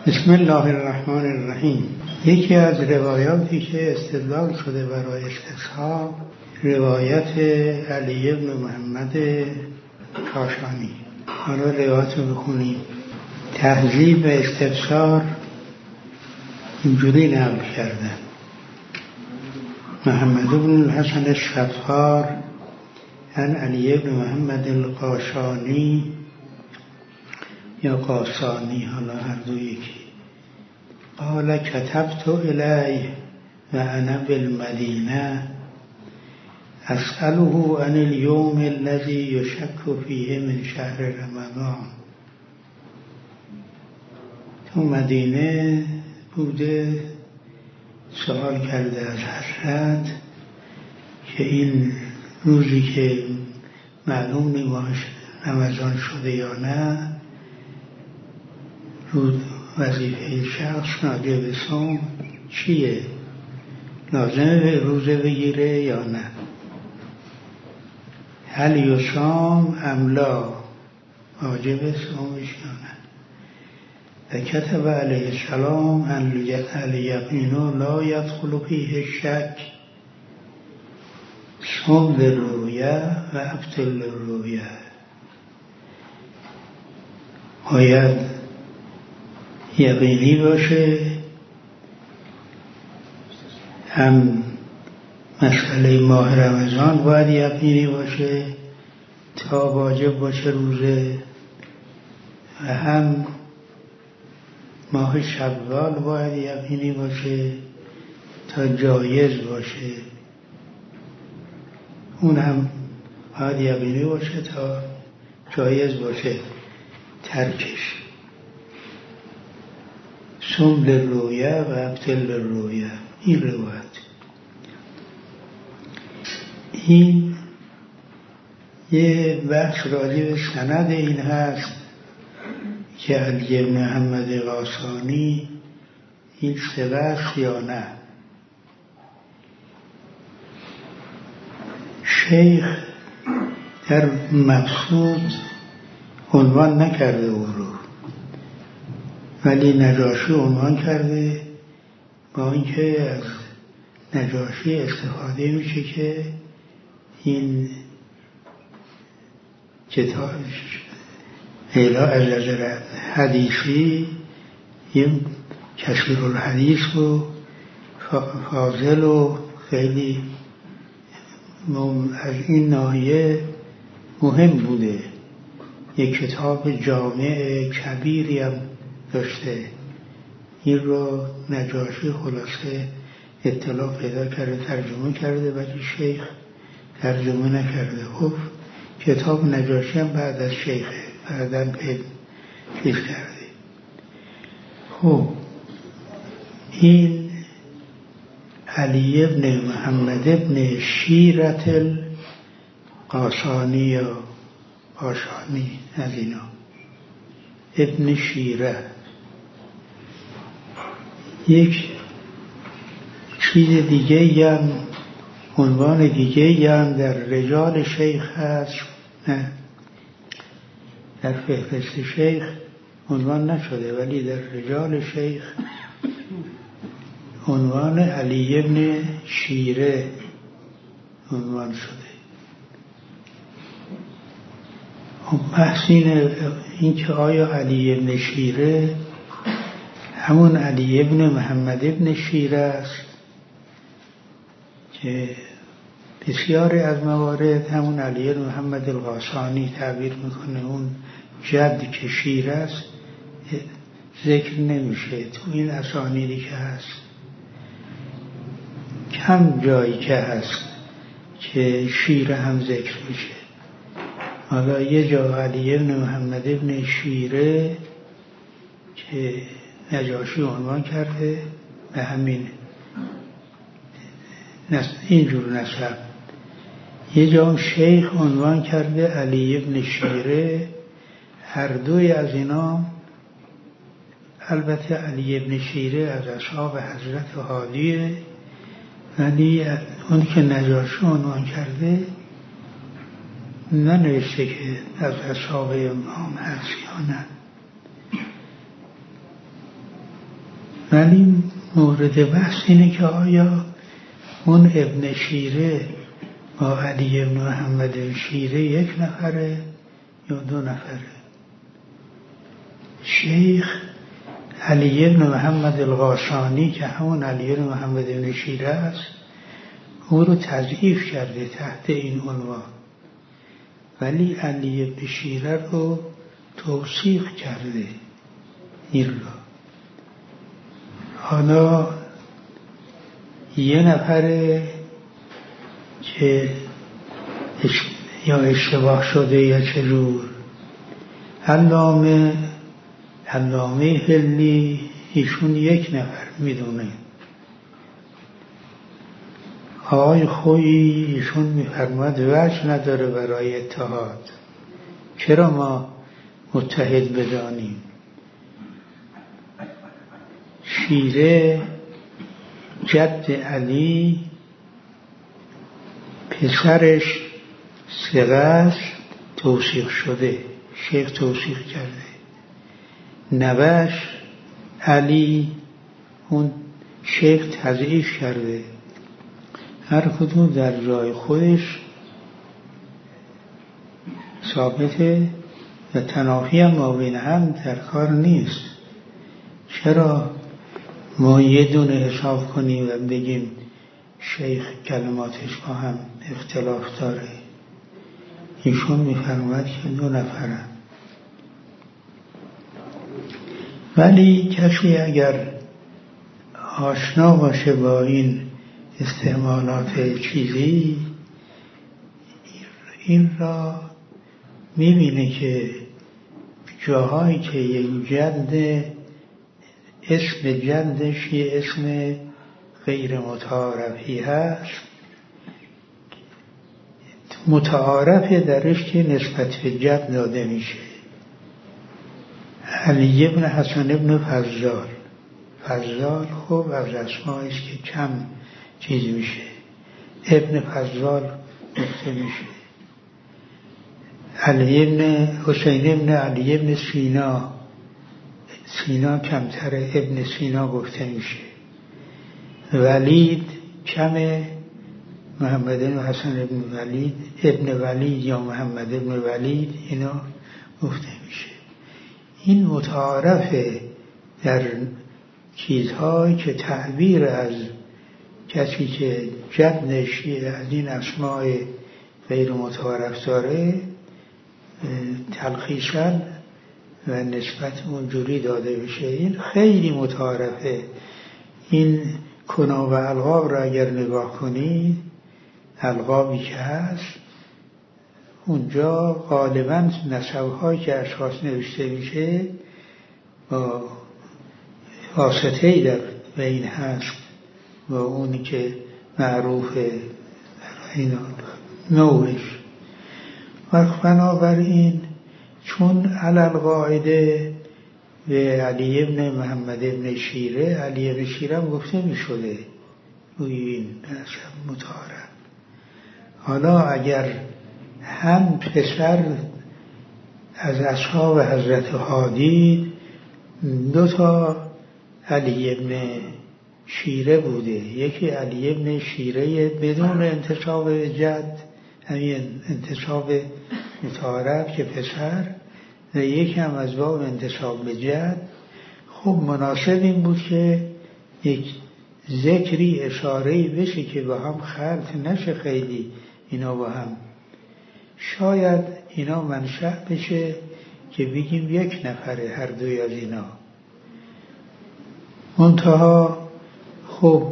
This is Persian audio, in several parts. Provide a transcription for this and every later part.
بسم الله الرحمن الرحیم. یکی از روایاتی که استدلال شده برای استصحاب روایت علی بن محمد کاشانی. حالا روایت رو بخونیم. تهذیب و استبصار اینجوری نقل کردن: محمد بن الحسن الشفار عن علی بن محمد القاشانی یا قاسانی، حالا هر دو یکی، قال كتبت الیه و انا بالمدینه اسأله عن اليوم الذي يشك فيه من شهر رمضان. تو مدینه بوده، سوال کرده از حضرت که این روزی که معلوم نیست رمضان شده یا نه، وظیفه شخص ناجه به صوم چیه؟ لازمه به روزه بگیره یا نه؟ هل یصام ام لا؟ واجب صومش یا نه؟ و کتب علیه السلام الیقین لا یدخل فیه الشک صم للرؤیا و ابطل للرؤیا. باید یقینی باشه، هم مسئله ماه رمضان باید یقینی باشه تا واجب باشه روزه، و هم ماه شوال باید یقینی باشه تا جایز باشه، اون هم باید یقینی باشه تا جایز باشه ترکش. صم للرؤیا و ابطل للرؤیا. این روایت، این یه بحث راجع به سند این هست که علی بن محمد قاسانی این ثقه است یا نه. شیخ در مقصود عنوان نکرده او رو، ولی نجاشی عنوان کرده، با اینکه از نجاشی استفاده میشه که این کتاب از حدیثی، این کثیر الحدیث و فاضل و خیلی از این ناحیه مهم بوده. یک کتاب جامع کبیری هم داشته. این رو نجاشی خلاصه اطلاع پیدا کرده، ترجمه کرده، ولی شیخ ترجمه نکرده. خب کتاب نجاشی هم بعد از شیخه، بعداً چیز کرده. خب این علی ابن محمد ابن شیرة القاسانی یا قاشانی، از اینا ابن شیره. یک چیز دیگه هم، عنوان دیگه هم در رجال شیخ هست، نه در فهرست شیخ عنوان نشده، ولی در رجال شیخ عنوان علی ابن شیره عنوان شده. بحث این که آیا علی ابن شیره همون علی ابن محمد ابن شیره است که بسیاری از موارد همون علی ابن محمد القاسانی تعبیر میکنه، اون جد که شیره است ذکر نمیشه تو این اسانیدی که هست. کم جایی که هست که شیره هم ذکر میشه. حالا یه جا علی ابن محمد ابن شیره که نجاشی عنوان کرده به همین اینجور نسب، یه جا شیخ عنوان کرده علی ابن شیره. هر دوی از اینا، البته علی ابن شیره از اصحاب حضرت هادیه، ولی اون که نجاشی عنوان کرده ننوشته که از اصحاب امام هست یا نه. ولی مورد بحث اینه که آیا اون ابن شیره با علی ابن محمد شیره یک نفره یا دو نفره؟ شیخ علی ابن محمد الغاسانی که همون علی ابن محمد ابن شیره است او رو تضعیف کرده تحت این عنوان، ولی علی ابن شیره رو توثیق کرده این رو. حالا یه نفره که یا اشتباه شده یا چجور، علامه هلی ایشون یک نفر میدونه. آقای خویی ایشون میفرماد وجه نداره برای اتحاد، چرا ما متحد بدانیم؟ شیره جد علی پسرش ثقه توثیق شده، شیخ توثیق کرده. نوش علی اون شیخ تضعیف کرده. هر کدوم در جای خودش ثابته و تنافی هم ما بین هم در کار نیست. چرا ما یه دونه حساب کنیم و بگیم شیخ کلماتش با هم اختلاف داره؟ ایشون میفرماید که دو نفرن. ولی کسی اگر آشنا باشه با این استعمالات چیزی، این را میبینه که جاهایی که یک جد اسم جدش یه اسم غیر متعارفی هست، متعارف درش که نسبت به جد داده میشه. علی ابن حسن ابن فضال خوب از اسماییست که کم چیز میشه، ابن فضال گفته میشه. علی ابن حسین ابن علی ابن سینا کمتر، ابن سینا گفته میشه. ولید کمه، محمد ابن حسن ابن ولید، ابن ولید یا محمد ابن ولید، اینا گفته میشه. این متعارفه در چیزهایی که تعبیر از کسی که جدش از این اسماء غیر متعارف داره تلخیصاً و نسبت اونجوری داده بشه. این خیلی متعارفه. این کنا و القاب را اگر نگاه کنید، القابی که هست اونجا غالباً نسب‌هایی که اشخاص نوشته میشه با واسطه‌ای در بین هست با اونی که معروفه در این نوعش. و بنابراین چون علل قاعده به علی ابن محمد ابن شیره، علی ابن شیره هم گفته می شده روی این نسب متعارف. حالا اگر هم پسر از اصحاب حضرت هادی دو تا علی ابن شیره بوده، یکی علی ابن شیره بدون انتساب جد، همین انتساب متعارف که پسر، و یکی هم از باب انتساب به جد، خب مناسب این بود که یک ذکری اشاره‌ای بشه که با هم خلط نشه خیلی اینا با هم. شاید اینا منشأ بشه که بگیم یک نفره هر دوی از اینا. منتها خب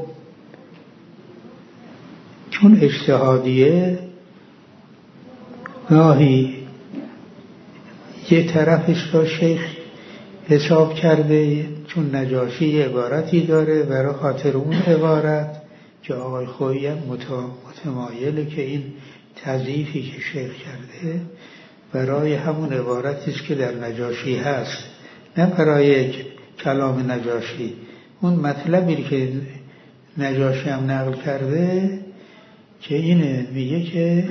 چون اجتهادیه گاهی یه طرفش را شیخ حساب کرده، چون نجاشی عبارتی داره برای خاطر اون عبارت که آقای خویی هم متمایله که این تضعیفی که شیخ کرده برای همون عبارتیست که در نجاشی هست، نه برای کلام نجاشی. اون مطلبی که نجاشی هم نقل کرده که اینه، میگه که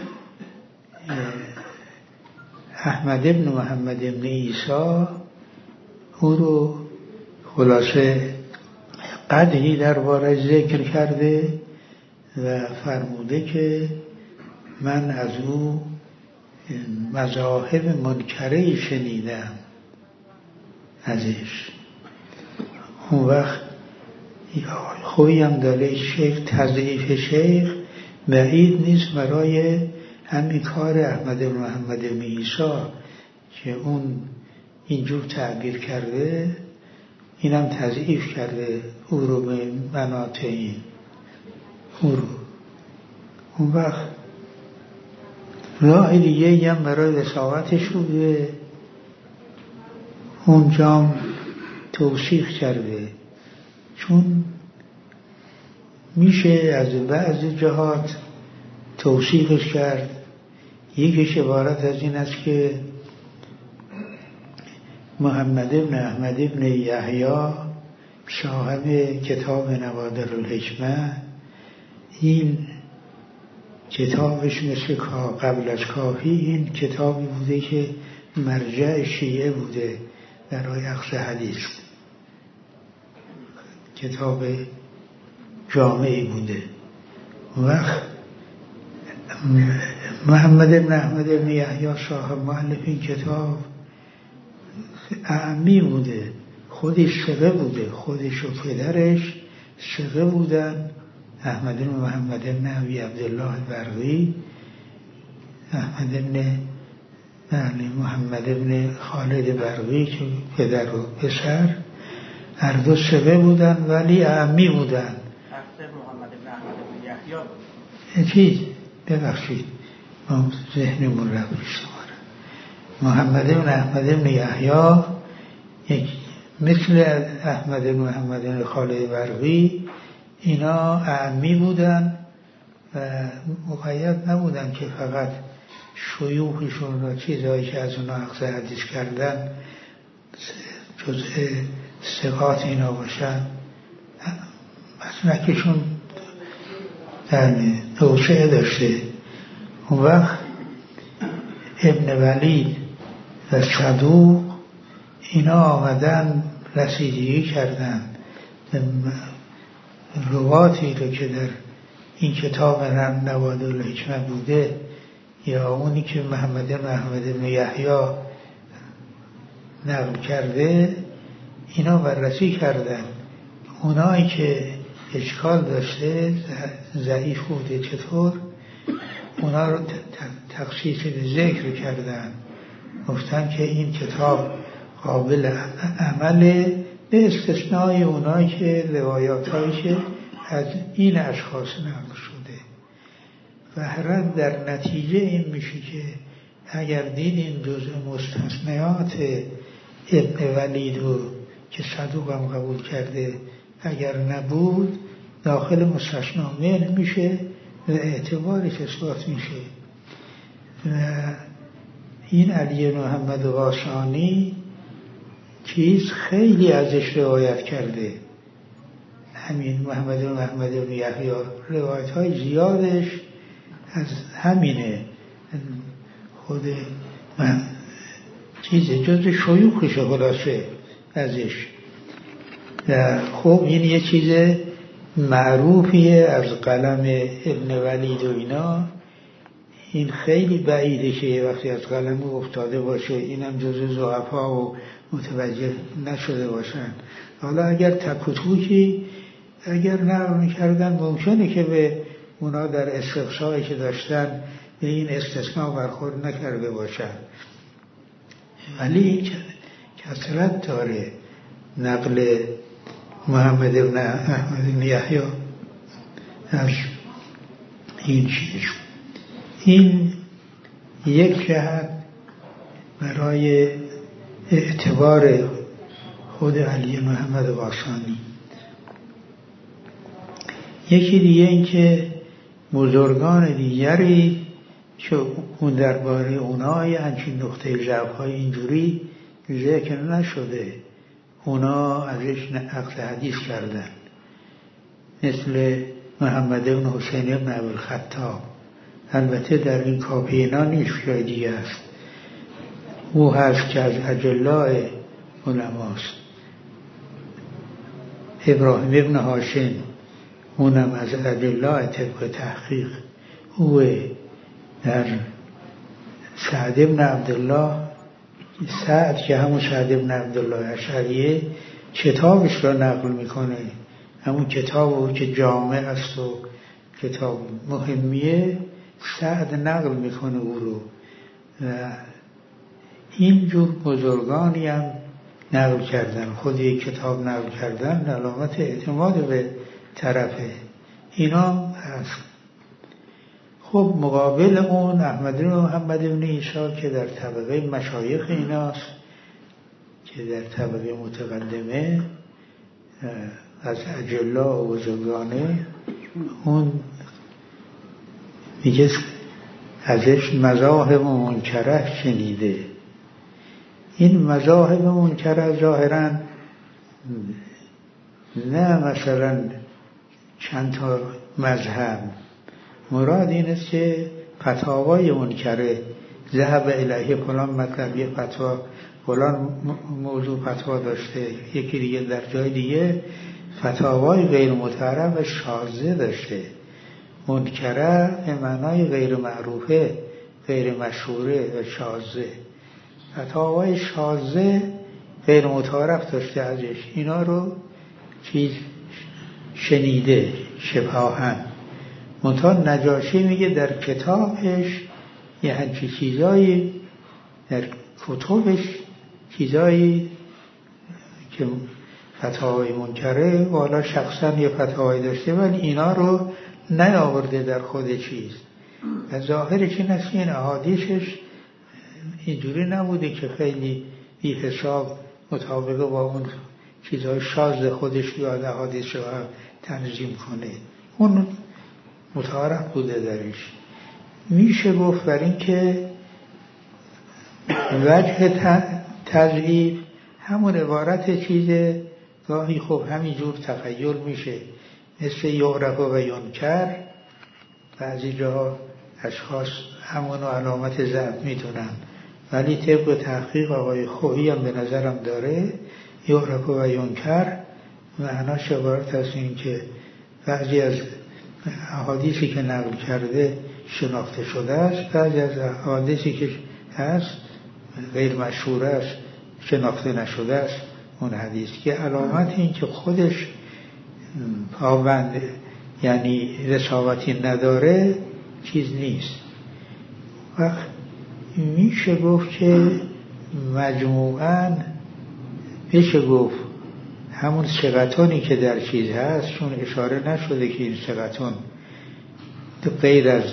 احمد ابن محمد ابن عیسی او رو خلاصه قدری درباره ذکر کرده و فرموده که من از او مذاهب منکره‌ای شنیدم ازش. اون وقت خوبی هم داره شیخ، تضعیف شیخ بعید نیست برای همین کار احمد بن محمد بن عیسی که اون اینجور تعبیر کرده، اینم تضعیف کرده او رو به مناطق این او رو. اون وقت راه دیگه هم برای وساقتش بوده، اونجا توصیف کرده، چون میشه از بعض جهات توصیفش کرد. یکیش عبارت از این است که محمد بن احمد بن یحیی صاحب کتاب نوادر الحکمه، این کتابش مثل قبل از کافی این کتابی بوده که مرجع شیعه بوده برای اخذ حدیث، کتاب جامعی بوده. وقت محمد بن احمد بن یحیی صاحب مؤلف این کتاب اعمی بوده، خودش ثقه بوده، خودش و پدرش ثقه بودن، احمد بن محمد بن ابی عبدالله برقی، احمد بن محمد بن خالد برقی که پدر و پسر هر دو ثقه بودن ولی اعمی بودن. محمد بن احمد بن یحیی چیز ببخشید ما ذهنمون رفتش. محمد بن احمد بن یحیی مثل احمد بن محمد بن خالد برقی اینا اعمی بودن و مقید نبودن که فقط شیوخشون را چیزهایی که از اونا اخذ حدیث کردن جزء ثقات اینا باشن، مسلکشون در توسعه داشته. اون وقت ابن ولید و صدوق اینا آمدن رسیدگی کردن رواتی رو که در این کتاب نوادر الحکمه بوده یا اونی که محمد بن احمد بن یحیی نقل کرده، اینا بررسی کردن. اونایی که اشکال داشته ضعیف بوده چطور اونا رو تخصیص به ذکر کردن، گفتن که این کتاب قابل عمله به استثنای اونایی که روایاتایی که از این اشخاص نقل شده. و هر در نتیجه این میشه که اگر دیدیم جزء مستثنیات ابن ولید رو که صدوق هم قبول کرده اگر نبود داخل مستثنا میشه و اعتبارش اثبات میشه. و این علی محمد قاشانی چیز خیلی ازش روایت کرده، همین محمد بن محمد بن یحیی روایت های زیادش از همینه، خود من چیز جز شیوخش خلاصه ازش. خب این یه چیز معروفیه از قلم ابن ولید و اینا، این خیلی بعیده که یه وقتی از قلم افتاده باشه اینم جز ضعفا و متوجه نشده باشن. حالا اگر تک و توکی اگر نقل می‌کردن ممکنه که به اونا در استقصایی که داشتن به این استثناء برخورد نکرده باشن، ولی کثرت داره نقل محمد بن احمد بن یحیی از این چیز. این یک جهت برای اعتبار خود علی محمد قاشانی. یکی دیگه این که بزرگان دیگری که اون درباره اونای همچین نقطه ضعف‌های اینجوری ذکر نشده اونا ازش نقل حدیث کردن، مثل محمد بن حسین بن ابوالخطاب. البته در این کاپی اینا نیست، جای دیگه است. او هست که از اجلاء علماست. ابراهیم ابن هاشم اونم از ادله طبق تحقیق اوه در سعد ابن عبدالله سعد که همون سعد ابن عبدالله اشعریه کتابش را نقل میکنه، همون کتاب که جامع است و کتاب مهمیه سعد نقل میکنه او رو. اینجور بزرگانی هم نقل کردن، خود یک کتاب نقل کردن علامت اعتماد به طرفه اینا هست. خب مقابل اون احمد بن محمد بن عیسی که در طبقه مشایخ ایناست، که در طبقه متقدمه از اجلا و بزرگانه، اون میگه ازش مذاهب منکره شنیده. این مذاهب منکره ظاهراً نه مثلا چند تا مذهب، مراد این است که فتاوای منکره ذهب الیه فلان مطلب یه فتوا فلان موضوع فتوا داشته، یکی دیگه در جای دیگه فتاوای غیر متعارف و شاذ داشته. منکره به معنای غیر معروفه، غیر مشهوره و شاذه. فتاوای شاذه غیر متعارف داشته ازش، اینا رو چیز شنیده شفاهن. منتها نجاشی میگه در کتابش یه همچی چیزایی، در کتبش چیزایی که فتاوای منکره والا شخصا یه فتاوایی داشته ولی اینا رو نیاورده در خود چیز. و ظاهرش این است که این احادیثش اینجوری نبوده که خیلی بی حساب مطابق با اون چیزهای شاذ خودش بیاد احادیث رو تنظیم کنه، اون متعارف بوده درش. میشه گفت بر این که وجه تضعیف همون عبارت چیز گاهی خب همینجور تخیل میشه، مثل یعرف و ینکر. بعضی جاها اشخاص همونو علامت ضعف میدونن ولی طبق تحقیق آقای خویی هم به نظرم داره یعرف و ینکر معناش عبارت از این که بعضی از احادیثی که نقل کرده شناخته شده است، بعضی از احادیثی که هست غیر مشهور است شناخته نشده است. اون حدیث که علامت این که خودش پابند یعنی رسالتی نداره چیز نیست. وقت میشه گفت که مجموعاً میشه گفت همون ثقتانی که در چیز هست، چون اشاره نشده که این ثقتان غیر از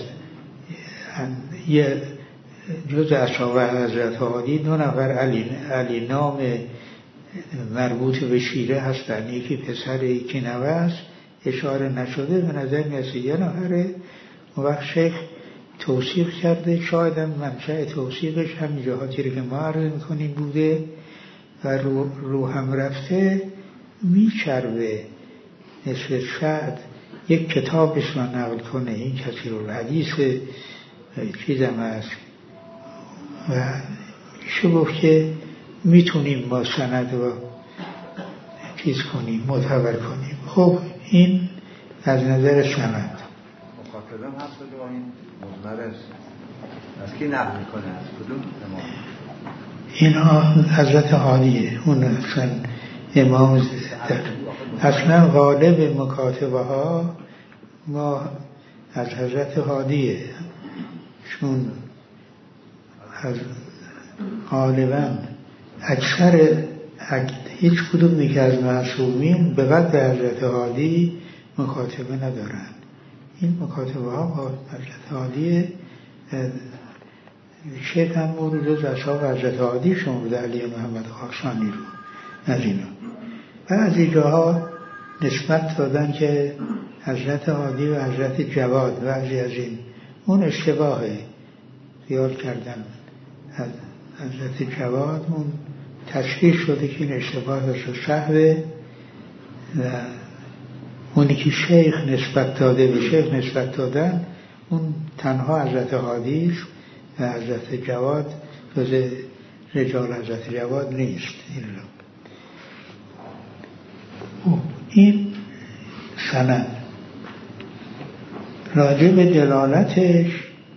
یه جز اصحاب حضرت هادی 2 نفر علی نام مربوط به شیره هستن، یکی پسر یکی نوه است، اشاره نشده، به نظر میرسه 1 نفره. اون وقت شیخ توصیف کرده، شاید هم منشأ توصیفش همین جهاتی رو که ما عرض میکنیم بوده و رو هم رفته میچربه. مثل سعد یک کتابش رو نقل کنه، این کسی رو حدیث چیزم هست و میشه گفت که میتونیم با سند و چیز کنیم، معتبر کنیم. خب این از نظر سند مخاطبم هست با این مضمرش از کی نقل میکنه؟ از کدوم امام؟ اینا حضرت عالیه، اون اصلا امام اصلا غالب مکاتبه ها ما از حضرت عالیه، چون از غالبا اکثر هیچ کدومی که از معصومین به قدر به حضرت عالی مکاتبه ندارن. این مکاتبه ها با حضرت عالی شیخ هم رو جز اصحاب حضرت عالی شمرده علی محمد خاقانی رو از اینا. بعضی جاها نسبت دادن که حضرت عالی و حضرت جواد، بعضی از این اون اشتباهه، خیال کردن حضرت جواد اون تشخیص شده که این اشتباه است و سهوه، و اونی که شیخ نسبت داده به شیخ نسبت دادن اون تنها حضرت عالی است و حضرت جواد جز رجال حضرت جواد نیست. این سند راجع به دلالتش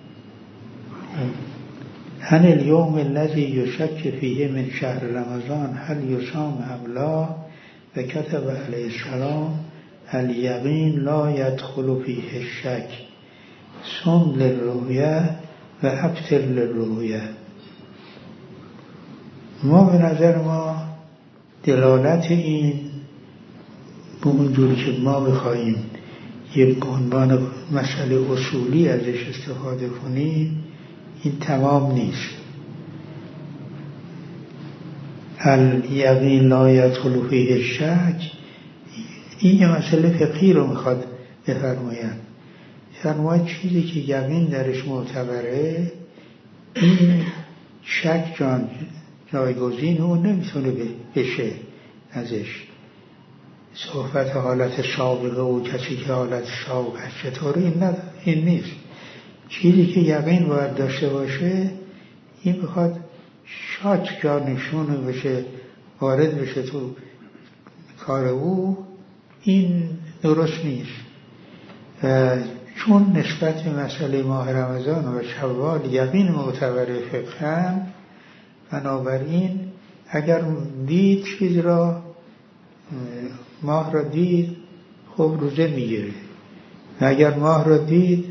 هن الیوم الذی یشک فیه من شهر رمضان هل یصام ام لا و کتب علیه السلام الیقین لا یدخل فیه الشک صم للرؤیه و ابطل للرؤیه. ما به نظر ما دلالت این به اونجوری که ما بخواهیم یک عنوان مسئله اصولی ازش استفاده کنیم این تمام نیست. الیقین لا یدخل فیه الشک این یه مسئله فقهی رو میخواد بفرماید. فرماید چیزی که یقین درش معتبره این شک جایگزین اون نمیتونه بشه ازش. صحبت حالت سابقه و کسی که حالت سابقه چطوره این نیست. چیزی که یقین باید داشته باشه این بخواد شاک جا نشونه بشه وارد بشه تو کار او این درست نیست. چون نسبت به مسئله ماه رمضان و شوال یقین معتبر فقه بنابراین اگر دید چیز را ماه را دید خب روزه میگیره و اگر ماه را دید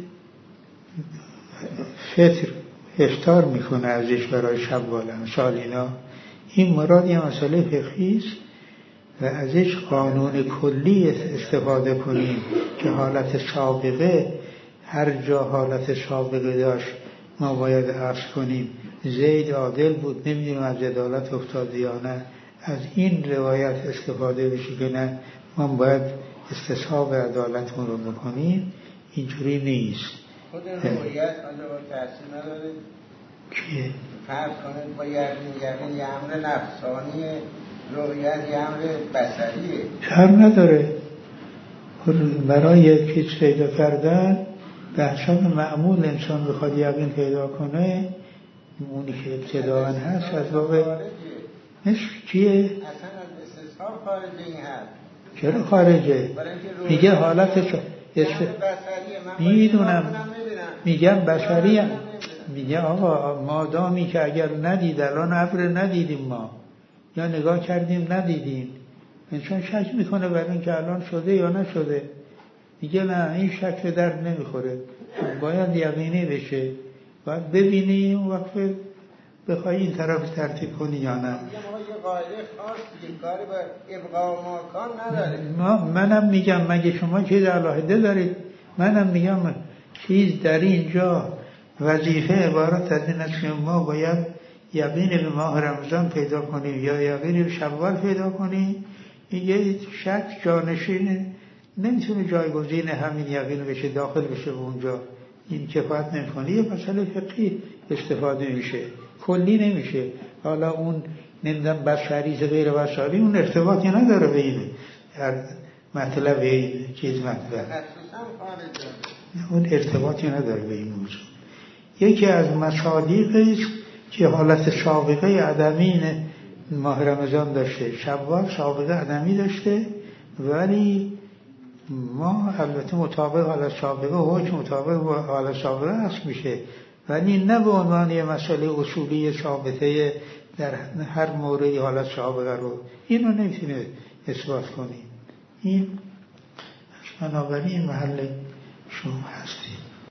فطر افطار میکنه ازش برای شوال امثال اینا. این مراد یه مسئله فقهی است و ازش قانون کلی استفاده کنیم که حالت سابقه هر جا حالت سابقه داشت ما باید عرض کنیم زید عادل بود نمیدونم از عدالت افتاده یا نه. از این روایت استفاده بشه که نه ما باید استصحاب عدالتمون رو بکنیم. اینجوری نیست. خود روایت آنجا با تحصیل نداره که فرض کنید با یقین یه امر نفسانیه رویت یه امر بصریه فرق نداره. برای یک چیز پیدا کردن به حساب معمول انسان بخواد یقین پیدا کنه اونی که ابتداعا هست از واقع نصف چیه؟ اصلا از استصحاب خارجه این هست. چرا خارجه؟ میگه حالت میدونم میگم بصری هم. میگه آقا مادامی که اگر ندید الان ابر ندیدیم ما یا نگاه کردیم ندیدیم انسان شک میکنه برای اینکه الان شده یا نشده. میگه نه این شک به درد نمیخوره باید یقینی بشه باید ببینی اون وقت بخوای این طرف ترتیب کنی یا نه. یه قاعده خاص که کاری با ابقا و ماکان نداره. منم میگم مگه شما چیز علاهده دارید؟ منم میگم چیز در اینجا وظیفه عبارت از این است که ما باید یقین به ماه رمضان پیدا کنیم یا یقین به شوال پیدا کنیم. یه شک جانشین نمیتونه جایگزین همین یقین بشه داخل بشه به اونجا. این کفایت نمیکنه. یه مسئله فقهی استفاده میشه کلی نمیشه. حالا اون نمیدونم بصری غیر بصری اون ارتباطی نداره به این مطلب این چیز مطلب اون ارتباطی نداره به این موضوع. یکی از مصادیق است که حالت سابقه عدمی ماه رمضان داشته. شوال سابقه عدمی داشته ولی ما البته مطابق حالت سابقه حکم مطابق با حالت سابقه اصل میشه ولی نه به عنوان یه مسئله اصولی ثابته در هر موردی حالت سابقه رو این رو نمیتونه اثبات کنیم. این بنابراین محل شما هستید.